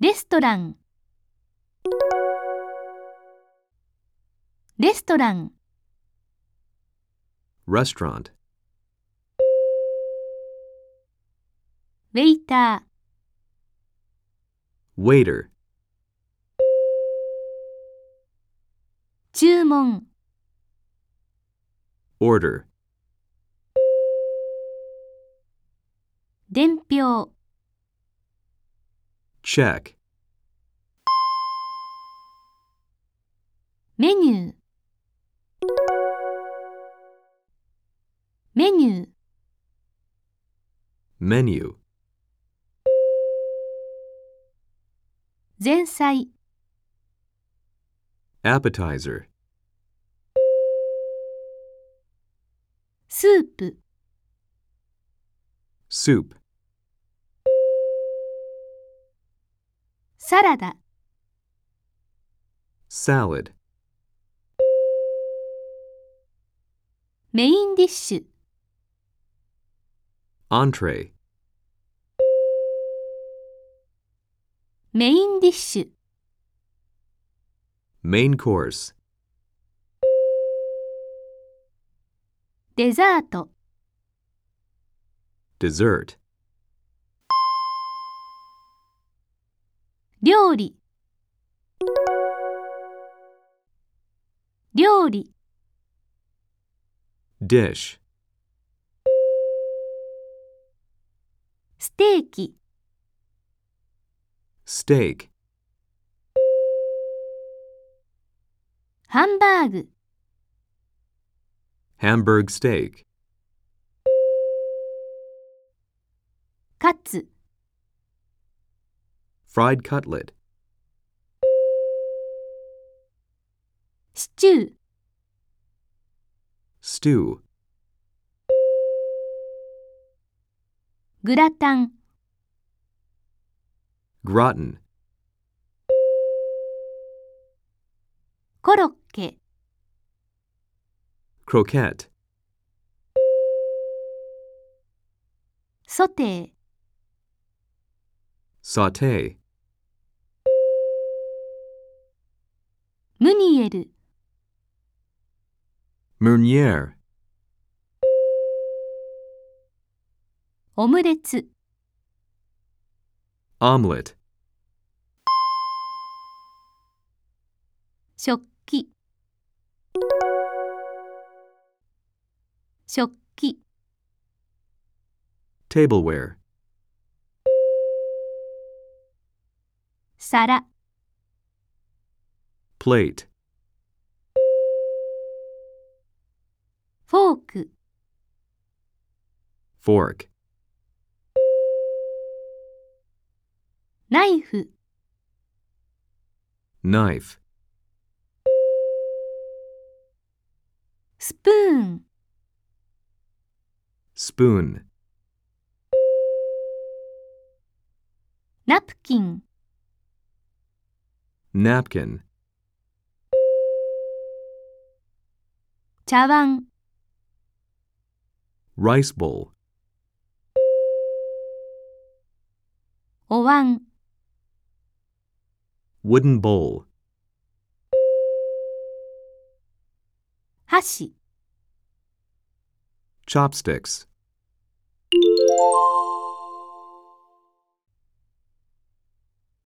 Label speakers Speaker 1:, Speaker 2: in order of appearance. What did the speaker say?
Speaker 1: レストラン、レストラン、
Speaker 2: restaurant,
Speaker 1: ウェイター、
Speaker 2: waiter,
Speaker 1: 注文、
Speaker 2: order,
Speaker 1: 伝票、
Speaker 2: check,
Speaker 1: メニュー、メニュー、
Speaker 2: menu,
Speaker 1: 前菜、
Speaker 2: appetizer,
Speaker 1: スープ、
Speaker 2: soup,
Speaker 1: サラダ、
Speaker 2: salad,
Speaker 1: メインディッシュ、
Speaker 2: entree,
Speaker 1: メインディッシュ、
Speaker 2: main course,
Speaker 1: デザート、
Speaker 2: dessert,
Speaker 1: 料理、料理、
Speaker 2: dish,
Speaker 1: ステーキ、
Speaker 2: steak,
Speaker 1: ハンバーグ、
Speaker 2: hamburg steak,
Speaker 1: カツ、
Speaker 2: fried cutlet,
Speaker 1: シチュー、
Speaker 2: stew,
Speaker 1: グラタン、
Speaker 2: gratin,
Speaker 1: コロッケ、
Speaker 2: croquette,
Speaker 1: ソテー、
Speaker 2: saute,
Speaker 1: ムニエル、
Speaker 2: meunière,
Speaker 1: オムレツ、
Speaker 2: omelette,
Speaker 1: 食器、食器、
Speaker 2: tableware,
Speaker 1: 皿、
Speaker 2: plate,
Speaker 1: フォーク、
Speaker 2: fork,
Speaker 1: ナイフ、
Speaker 2: knife,
Speaker 1: スプーン、
Speaker 2: spoon,
Speaker 1: ナプキン、
Speaker 2: napkin,
Speaker 1: 茶碗、
Speaker 2: rice bowl,
Speaker 1: お椀、
Speaker 2: wooden bowl,
Speaker 1: 箸。
Speaker 2: chopsticks.